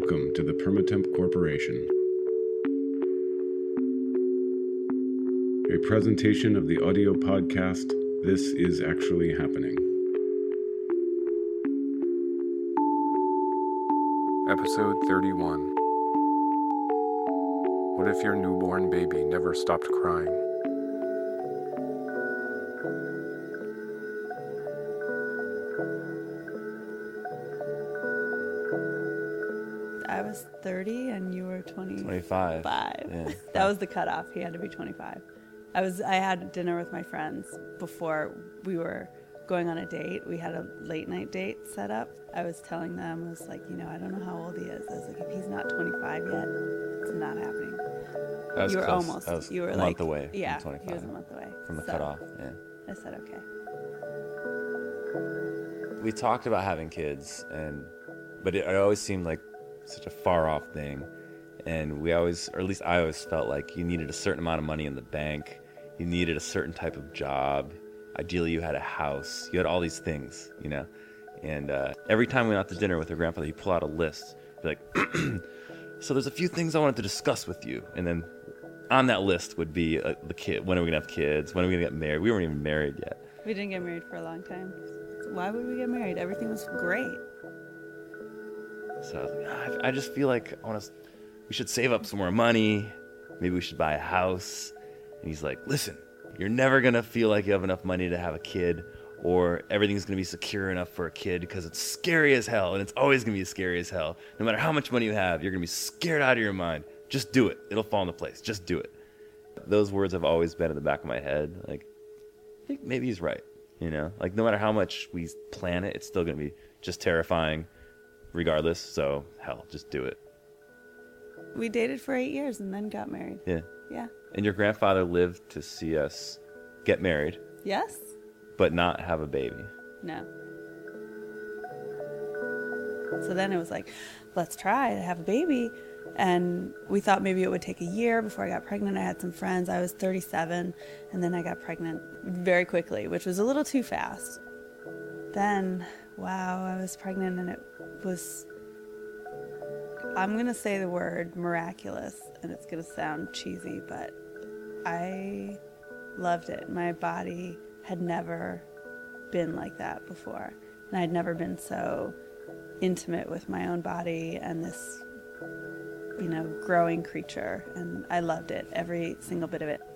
Welcome to the Permatemp Corporation. A presentation of the audio podcast, This Is Actually Happening. Episode 31. What if your newborn baby never stopped crying? I was 30 and you were 25. Yeah. That was the cutoff. He had to be 25. I had dinner with my friends before we were going on a date. We had a late night date set up. I was telling them, I was like, I don't know how old he is. I was like, if he's not 25 yet, it's not happening. That was you were close. almost. That was you were a like, month away yeah, from 25. he was a month away. From the So cutoff, yeah. I said, okay. We talked about having kids, but it always seemed like such a far off thing. And we always, or at least I always felt like you needed a certain amount of money in the bank. You needed a certain type of job. Ideally, you had a house. You had all these things, And every time we went out to dinner with her grandfather, he'd pull out a list. Be like, so there's a few things I wanted to discuss with you. And then on that list would be the kid. When are we going to have kids? When are we going to get married? We weren't even married yet. We didn't get married for a long time. Why would we get married? Everything was great. So I was like, I just feel like we should save up some more money. Maybe we should buy a house. And he's like, listen, you're never going to feel like you have enough money to have a kid, or everything's going to be secure enough for a kid, because it's scary as hell, and it's always going to be scary as hell. No matter how much money you have, you're going to be scared out of your mind. Just do it. It'll fall into place. Just do it. Those words have always been in the back of my head. Like, I think maybe he's right. Like no matter how much we plan it, it's still going to be just terrifying regardless. So hell, just do it. We dated for 8 years and then got married. Yeah. Yeah. And your grandfather lived to see us get married, Yes? but not have a baby. No. So then it was like, let's try to have a baby. And we thought maybe it would take a year before I got pregnant. I had some friends. I was 37, and then I got pregnant very quickly, which was a little too fast. Then, wow, I was pregnant, and it was, I'm going to say the word miraculous, and it's going to sound cheesy, but I loved it. My body had never been like that before, and I'd never been so intimate with my own body and this growing creature, and I loved it, every single bit of it.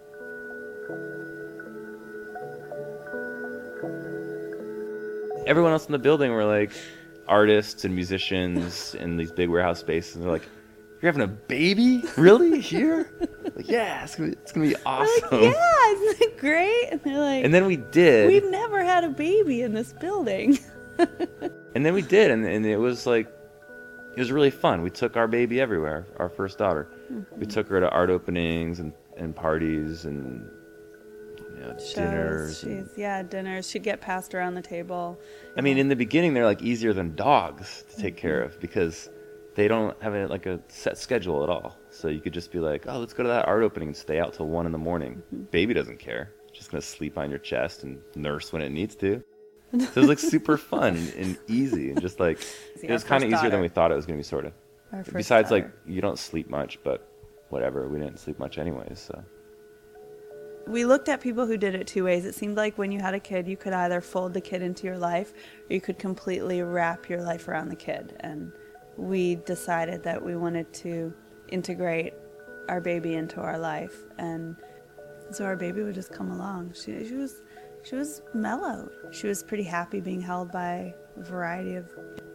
Everyone else in the building were like artists and musicians in these big warehouse spaces, and they're like, "You're having a baby? Really? Here?" Like, yeah, it's gonna be awesome. Like, yeah, isn't it great? And they're like, And then we did. we've never had a baby in this building. And then we did, and it was like, it was really fun. We took our baby everywhere, our first daughter. Mm-hmm. We took her to art openings and parties and dinners. Dinners. She'd get passed around the table. I mean, in the beginning, they're like easier than dogs to take care of, because they don't have a set schedule at all. So you could just be like, oh, let's go to that art opening and stay out till 1 a.m. Mm-hmm. Baby doesn't care. Just going to sleep on your chest and nurse when it needs to. So it was like super fun and easy, and just like, it was kind of easier than we thought it was going to be, sort of. Besides, like, you don't sleep much, but whatever. We didn't sleep much anyways, so. We looked at people who did it two ways. It seemed like when you had a kid, you could either fold the kid into your life, or you could completely wrap your life around the kid. And we decided that we wanted to integrate our baby into our life, and so our baby would just come along. She was mellowed. She was pretty happy being held by a variety of...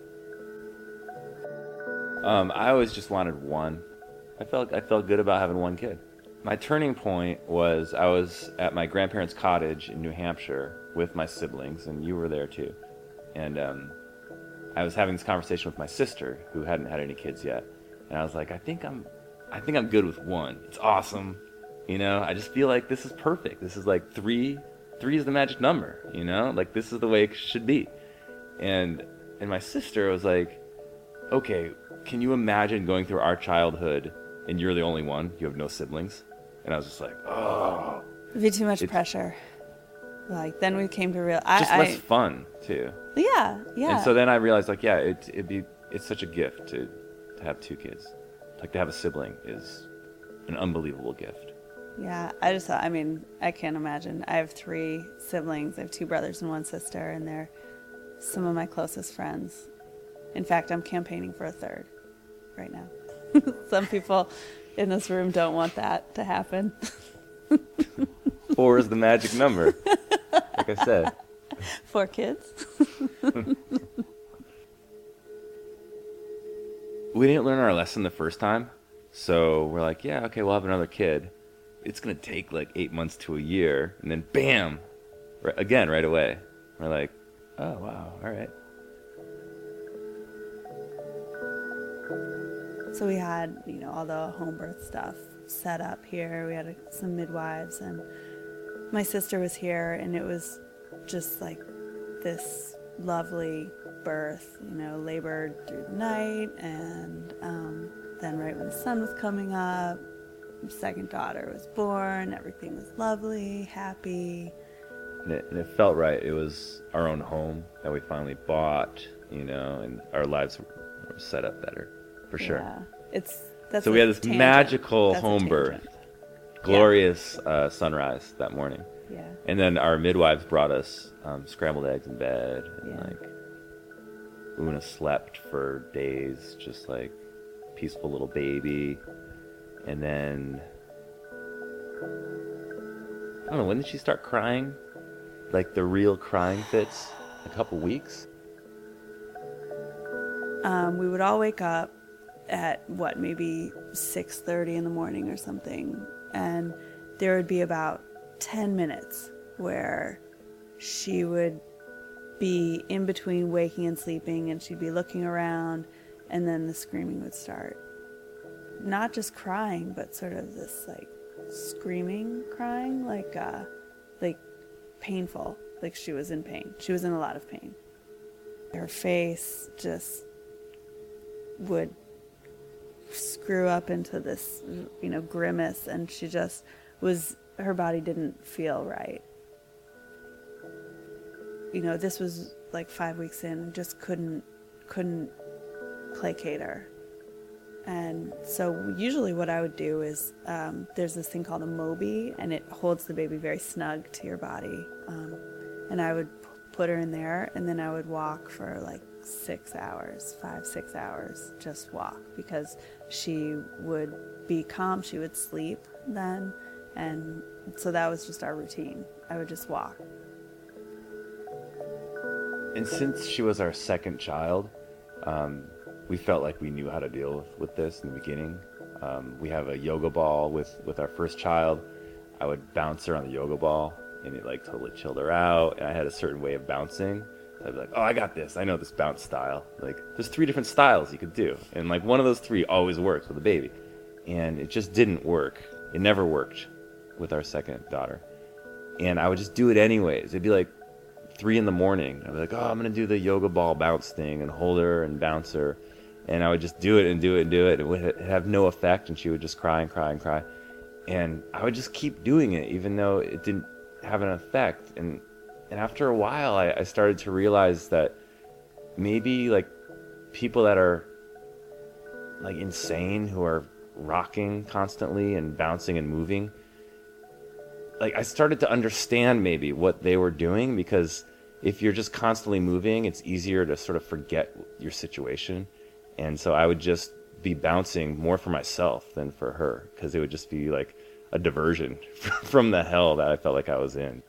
I always just wanted one. I felt good about having one kid. My turning point was I was at my grandparents' cottage in New Hampshire with my siblings, and you were there too. And I was having this conversation with my sister, who hadn't had any kids yet. And I was like, I think I'm good with one. It's awesome. I just feel like this is perfect. This is like three is the magic number, like this is the way it should be. And my sister was like, okay, can you imagine going through our childhood and you're the only one, you have no siblings? And I was just like, oh, it'd be too much pressure. Like, then we came to realize just less fun too. Yeah. And so then I realized, like, yeah, it's such a gift to to have 2 kids. Like, to have a sibling is an unbelievable gift. Yeah, I can't imagine. I have 3 siblings. I have 2 brothers and 1 sister, and they're some of my closest friends. In fact, I'm campaigning for a 3rd right now. Some people in this room don't want that to happen. 4 is the magic number, like I said. 4 kids. We didn't learn our lesson the first time, so we're like, yeah, okay, we'll have another kid. It's going to take like 8 months to a year, and then bam, right away. We're like, oh, wow, all right. So we had, all the home birth stuff set up here. We had some midwives, and my sister was here, and it was just like this lovely birth, labored through the night, and then right when the sun was coming up, second daughter was born. Everything was lovely, happy. And it felt right. It was our own home that we finally bought, and our lives were set up better, for sure. Yeah, that's so we had this tangent. magical That's home birth, glorious sunrise that morning. Yeah. And then our midwives brought us scrambled eggs in bed. And Yeah. Una slept for days, just like peaceful little baby. And then, I don't know, when did she start crying? Like the real crying fits? A couple weeks? We would all wake up at maybe 6:30 in the morning or something, and there would be about 10 minutes where she would be in between waking and sleeping, and she'd be looking around, and then the screaming would start. Not just crying, but sort of this like screaming crying, like painful, like she was in pain. She was in a lot of pain. Her face just would screw up into this, grimace, and she just her body didn't feel right. This was like 5 weeks in, just couldn't placate her. And so usually what I would do is, there's this thing called a Mobi, and it holds the baby very snug to your body. And I would put her in there, and then I would walk for like 6 hours, 5-6 hours, just walk, because she would be calm, she would sleep then. And so that was just our routine. I would just walk. And since she was our second child, we felt like we knew how to deal with this in the beginning. We have a yoga ball with our first child. I would bounce her on the yoga ball, and it like totally chilled her out. And I had a certain way of bouncing. So I'd be like, oh, I got this. I know this bounce style. Like, there's 3 different styles you could do. And like one of those 3 always works with a baby. And it just didn't work. It never worked with our second daughter. And I would just do it anyways. It'd be like 3 in the morning. I'd be like, oh, I'm going to do the yoga ball bounce thing and hold her and bounce her. And I would just do it and do it and do it. It would have no effect, and she would just cry and cry and cry. And I would just keep doing it, even though it didn't have an effect. And after a while, I started to realize that maybe like people that are like insane, who are rocking constantly and bouncing and moving, like I started to understand maybe what they were doing, because if you're just constantly moving, it's easier to sort of forget your situation. And so I would just be bouncing more for myself than for her, because it would just be like a diversion from the hell that I felt like I was in.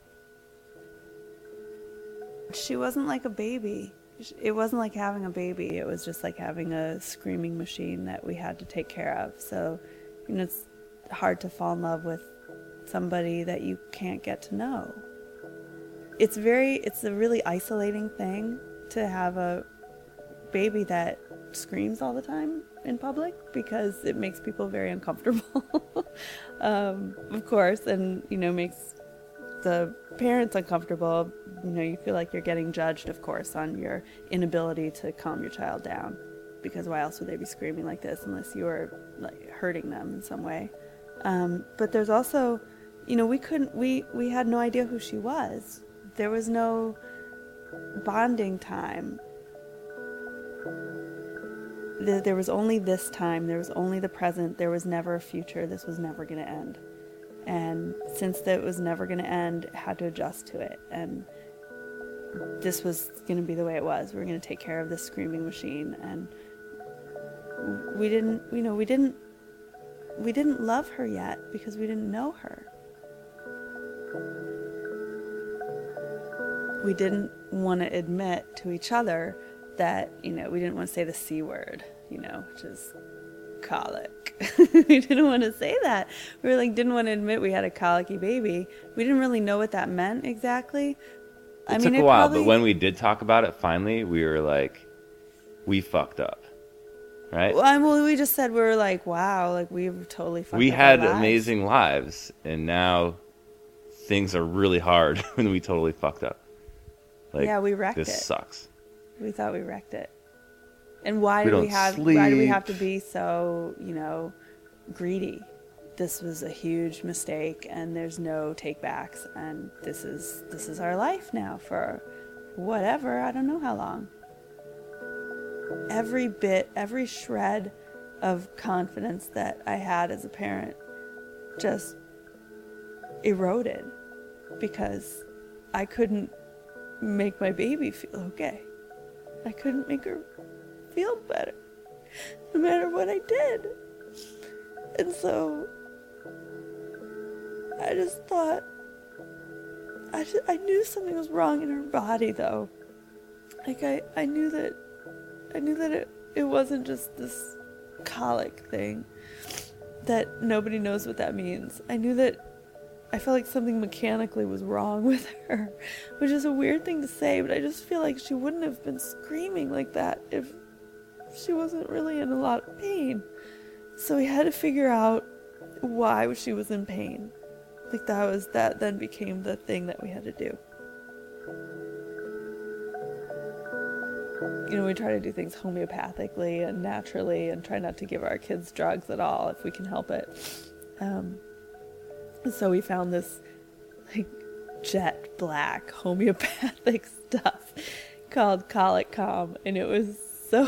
She wasn't like a baby. It wasn't like having a baby. It was just like having a screaming machine that we had to take care of. So, it's hard to fall in love with somebody that you can't get to know. It's a really isolating thing to have a baby that screams all the time in public, because it makes people very uncomfortable, of course, and makes the parents uncomfortable. You feel like you're getting judged, of course, on your inability to calm your child down, because why else would they be screaming like this unless you were like hurting them in some way. But there's also, we had no idea who she was. There was no bonding time. there was only this time, there was only the present, there was never a future, this was never going to end. And since that was never going to end, I had to adjust to it. And this was going to be the way it was. We were going to take care of this screaming machine. And we didn't love her yet because we didn't know her. We didn't want to admit to each other that, we didn't want to say the C word, which is colic. We didn't want to say that. We were didn't want to admit we had a colicky baby. We didn't really know what that meant exactly. It took a while, but when we did talk about it, finally, we were like, we fucked up, right? Well, we just said we were like, wow, we've totally fucked up. We had amazing lives, and now things are really hard when we totally fucked up. Yeah, we wrecked it. This sucks. We thought we wrecked it. And why do we have to be so, greedy? This was a huge mistake, and there's no takebacks, and this is our life now for whatever, I don't know how long. Every bit, every shred of confidence that I had as a parent just eroded because I couldn't make my baby feel okay. I couldn't make her feel better, no matter what I did. And so I just thought, I knew something was wrong in her body, though. I knew that it wasn't just this colic thing, that nobody knows what that means. I knew that I felt like something mechanically was wrong with her, which is a weird thing to say, but I just feel like she wouldn't have been screaming like that if she wasn't really in a lot of pain. So we had to figure out why she was in pain. That then became the thing that we had to do. We try to do things homeopathically and naturally and try not to give our kids drugs at all if we can help it. So we found this jet black homeopathic stuff called Colic Calm, and it was so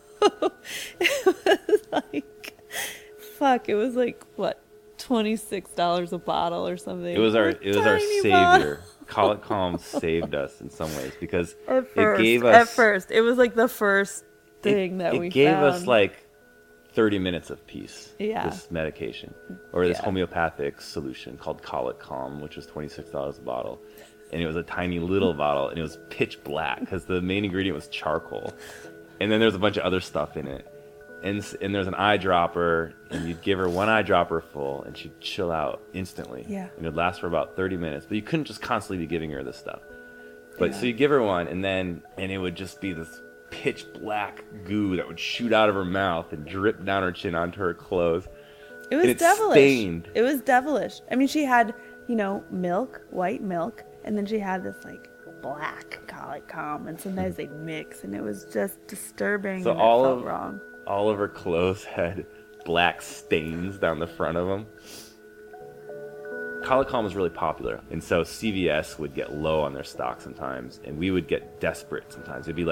it was what, $26 a bottle or something. It was our savior. Colic Calm saved us in some ways because it gave us it was the first thing that we found. It gave us 30 minutes of peace. Yeah. This medication or this homeopathic solution called Colic Calm, which was $26 a bottle, and it was a tiny little bottle, and it was pitch black because the main ingredient was charcoal, and then there's a bunch of other stuff in it, and there's an eyedropper, and you'd give her one eyedropper full, and she'd chill out instantly. Yeah. And it'd last for about 30 minutes, but you couldn't just constantly be giving her this stuff. But so you give her one, and it would just be this pitch black goo that would shoot out of her mouth and drip down her chin onto her clothes. It was devilish. Stained. It was devilish. I mean, she had, milk, white milk, and then she had this black Colic Calm, and sometimes they'd mix, and it was just disturbing. So and it felt wrong. All of her clothes had black stains down the front of them. Colic Calm was really popular, and so CVS would get low on their stock sometimes, and we would get desperate sometimes. It'd be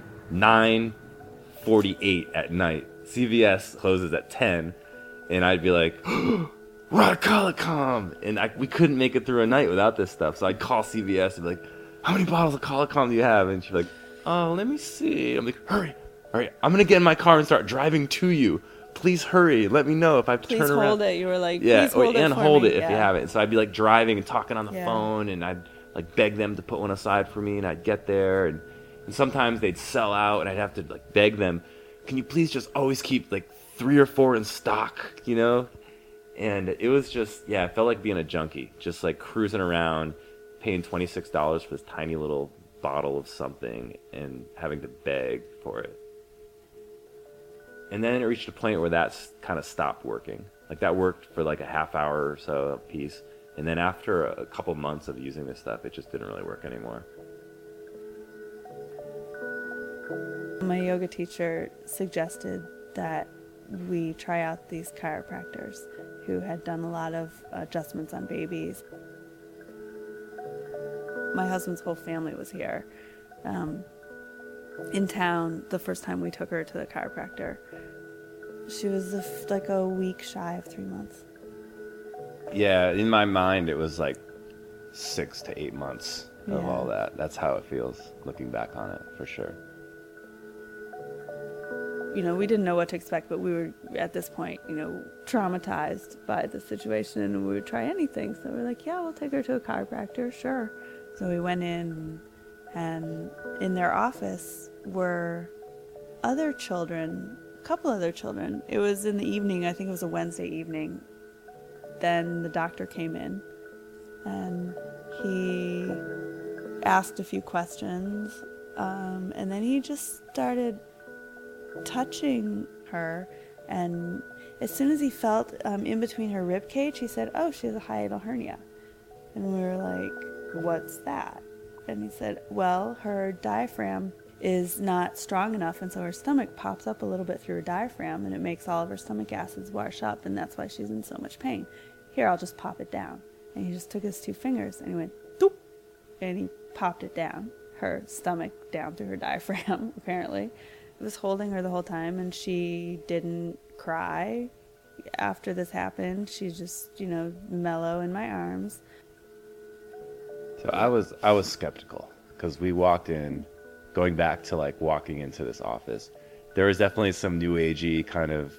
9:48 at night. CVS closes at 10, and I'd be like, we're out of Colic Calm, and we couldn't make it through a night without this stuff. So I'd call CVS and be like, how many bottles of Colic Calm do you have? And she'd be like, oh, let me see. I'm like, hurry, I'm gonna get in my car and start driving to you. Please hurry. Let me know if I have to turn around. Please hold it. You were like, yeah, please hold it and for hold me. it if you have it. And so I'd be driving and talking on the Yeah. phone, and I'd beg them to put one aside for me, and I'd get there, and sometimes they'd sell out, and I'd have to beg them, can you please just always keep 3 or 4 in stock, And it was just, it felt like being a junkie, just cruising around, paying $26 for this tiny little bottle of something and having to beg for it. And then it reached a point where that kind of stopped working. That worked for a half hour or so a piece. And then after a couple months of using this stuff, it just didn't really work anymore. My yoga teacher suggested that we try out these chiropractors who had done a lot of adjustments on babies. My husband's whole family was here. in town the first time we took her to the chiropractor. She was like a week shy of 3 months. Yeah, in my mind, it was like 6 to 8 months of all that. That's how it feels looking back on it, for sure. You know, we didn't know what to expect, but we were at this point, you know, traumatized by the situation, and we would try anything. So we're like, yeah, we'll take her to a chiropractor, sure. So we went in, and in their office were other children, a couple other children. It was in the evening, I think it was a Wednesday evening. Then the doctor came in, and he asked a few questions, and then he just started touching her, and as soon as he felt in between her rib cage, he said, "Oh, she has a hiatal hernia." And we were like, "What's that?" And he said, "Well, her diaphragm is not strong enough, and so her stomach pops up a little bit through her diaphragm, and it makes all of her stomach acids wash up, and that's why she's in so much pain. Here, I'll just pop it down." And he just took his 2 fingers and he went, "Doop," and he popped it down, her stomach down through her diaphragm, apparently. It was holding her the whole time, and she didn't cry after this happened. She's just, you know, mellow in my arms. So I was skeptical, because we walked in, going back to like walking into this office, there was definitely some new agey kind of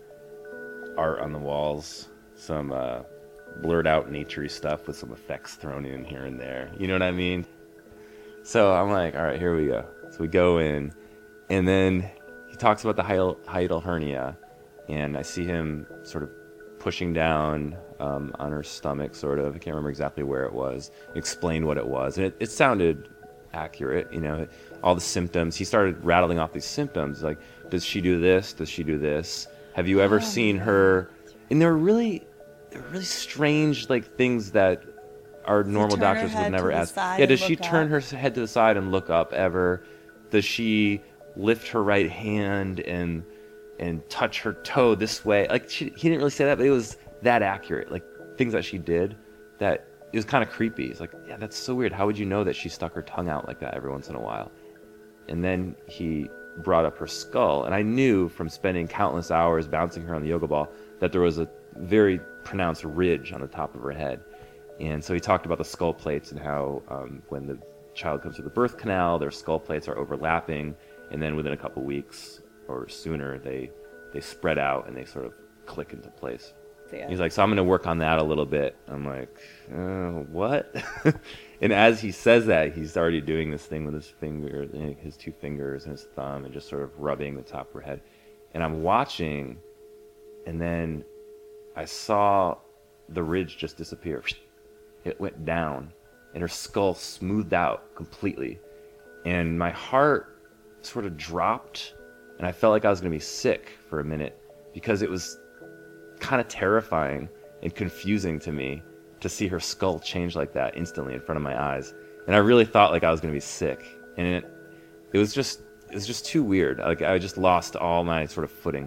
art on the walls, some blurred out naturey stuff with some effects thrown in here and there. You know what I mean? So I'm like, all right, here we go. So we go in, and then he talks about the hiatal hernia, and I see him sort of pushing down on her stomach, sort of. I can't remember exactly where it was. Explain what it was, and it sounded accurate, you know, all the symptoms. He started rattling off these symptoms, like, does she do this? Does she do this? Have you ever seen her? And they're really strange, like, things that our normal doctors would never ask. Yeah, does she turn her head to the side and look up ever? Does she lift her right hand and touch her toe this way? Like, he didn't really say that, but it was that accurate. Like, things that she did that it was kind of creepy. It's like, yeah, that's so weird. How would you know that she stuck her tongue out like that every once in a while? And then he brought up her skull, and I knew from spending countless hours bouncing her on the yoga ball that there was a very pronounced ridge on the top of her head. And so he talked about the skull plates and how when the child comes through the birth canal, their skull plates are overlapping, and then within a couple weeks or sooner, they spread out and they sort of click into place. Yeah. He's like, so I'm going to work on that a little bit. I'm like, what? And as he says that, he's already doing this thing with his finger, his 2 fingers and his thumb, and just sort of rubbing the top of her head. And I'm watching, and then I saw the ridge just disappear. It went down, and her skull smoothed out completely. And my heart sort of dropped, and I felt like I was going to be sick for a minute, because it was kind of terrifying and confusing to me to see her skull change like that instantly in front of my eyes. And I really thought like I was going to be sick. And it was just too weird. Like, I just lost all my sort of footing.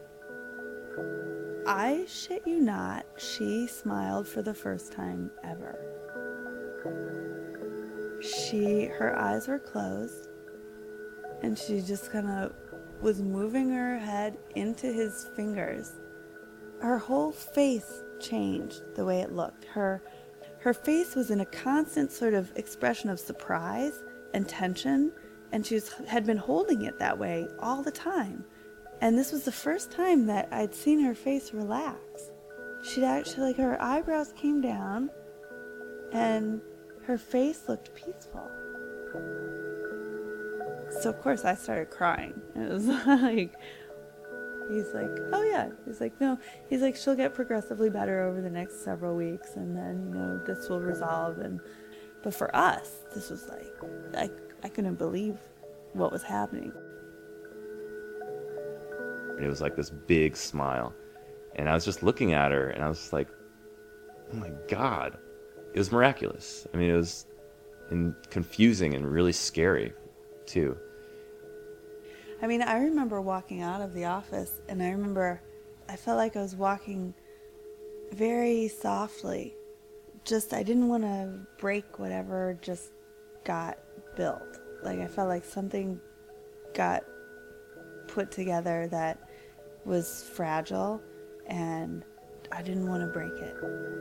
I shit you not, she smiled for the first time ever. Her eyes were closed, and she just kind of was moving her head into his fingers. Her whole face changed the way it looked. Her face was in a constant sort of expression of surprise and tension, and she had been holding it that way all the time. And this was the first time that I'd seen her face relax. She'd actually, like, her eyebrows came down, and her face looked peaceful. So, of course, I started crying. It was like, he's like, oh, yeah. He's like, no. He's like, she'll get progressively better over the next several weeks, and then, you know, this will resolve. But for us, this was like, I couldn't believe what was happening. And it was like this big smile. And I was just looking at her, and I was just like, oh my God. It was miraculous. I mean, it was confusing and really scary, too. I mean, I remember walking out of the office, and I felt like I was walking very softly. I didn't want to break whatever just got built. Like, I felt like something got put together that was fragile, and I didn't want to break it.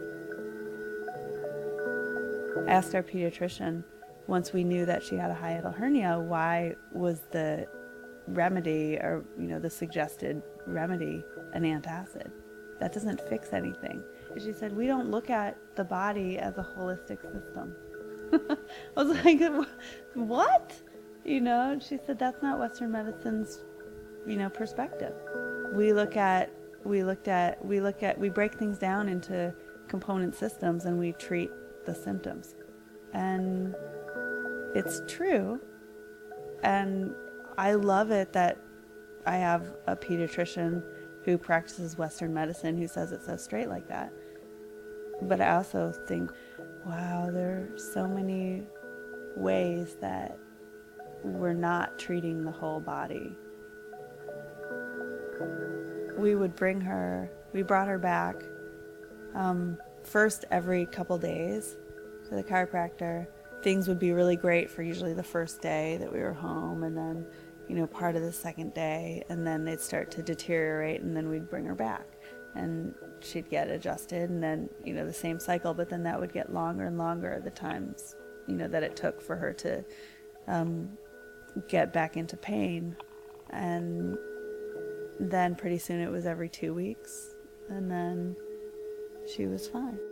I asked our pediatrician, once we knew that she had a hiatal hernia, why was the remedy, or the suggested remedy, an antacid? That doesn't fix anything. And she said, we don't look at the body as a holistic system. I was like, what? She said, that's not Western medicine's, perspective. We break things down into component systems, and we treat the symptoms. And it's true. And I love it that I have a pediatrician who practices Western medicine who says it so straight like that. But I also think, wow, there are so many ways that we're not treating the whole body. We brought her back first every couple days to the chiropractor. Things would be really great for usually the first day that we were home, and then part of the second day, and then they'd start to deteriorate, and then we'd bring her back and she'd get adjusted, and then the same cycle, but then that would get longer and longer, the times that it took for her to get back into pain. And then pretty soon it was every 2 weeks, and then she was fine.